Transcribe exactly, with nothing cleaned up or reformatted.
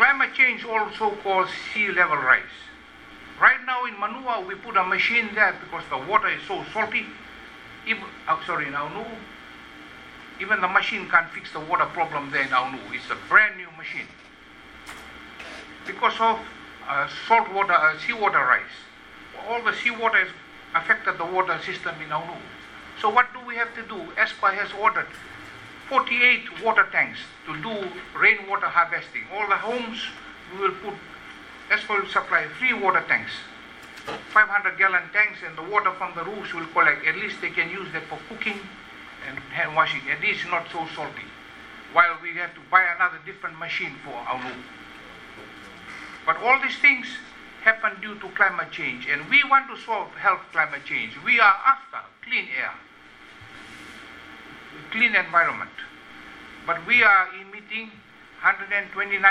climate change also causes sea level rise. Right now in Manua, we put a machine there because the water is so salty. Even, oh, sorry, in Aunu, even the machine can't fix the water problem there in Aunu. It's a brand new machine. Because of uh, salt water, uh, seawater rise. All the seawater has affected the water system in Aunu. So what do we have to do? E S P A has ordered forty-eight water tanks to do rainwater harvesting. All the homes, we will put, E S P A will supply three water tanks, five hundred gallon tanks, and the water from the roofs will collect. At least they can use that for cooking and hand washing. At least not so salty. While we have to buy another different machine for Aunu. But all these things happen due to climate change, and we want to solve health climate change. We are after clean air, clean environment, but we are emitting one hundred twenty-nine